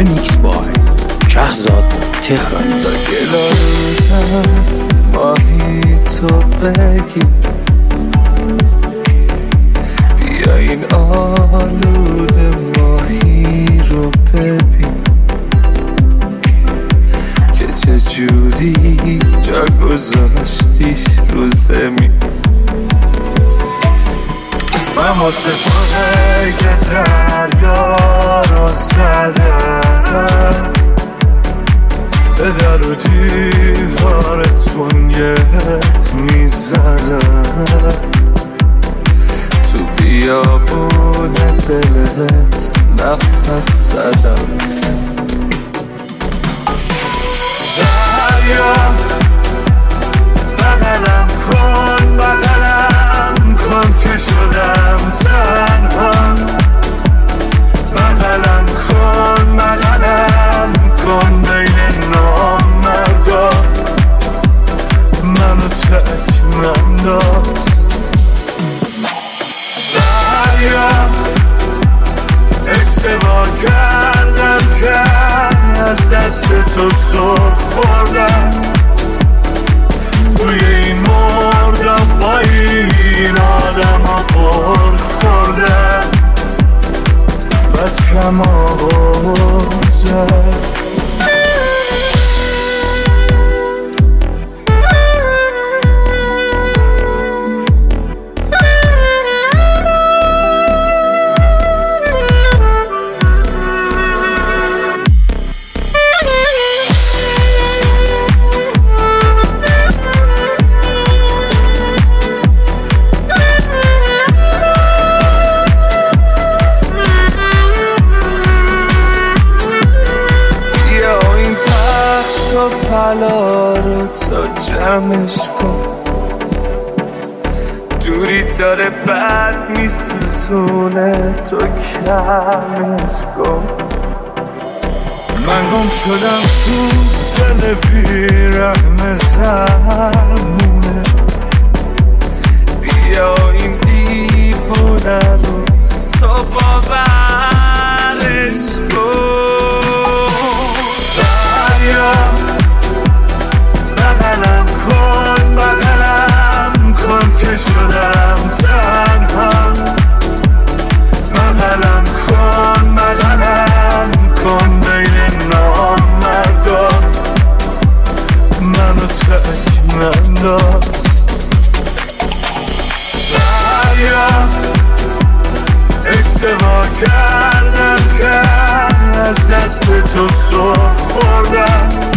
رمیکس بای شهزاد تهرانی. تا گلایتم ماهی تو بگی بیا این آلود ماهی رو ببین که چجوری جا گذاشتیش رو زمین. من واسه تو که دریا رو زدم به در و دیوارتون یت میزدم تو بیابون دلت نفس زدم. دریا بغلم کن که شدم تنها. بغلم کن بین نامردا منو تک ننداز. دریا اشتباه کردم که از دست تو سر خوردم توی این مردم با این آدم ها پر خوردم بد کم آوازم. پلا رو تا جمعش کن دوری داره بد میسوزونه تو کمش کن. من گم شدم تو دل بیرحم زمونه بیا این دیوونه رو تو باورش کن. دریا بغلم کن که شدم تنها. بغلم کن بین نامردا منو تک ننداز. دریا اشتباه کردم که از دست تو سر خوردم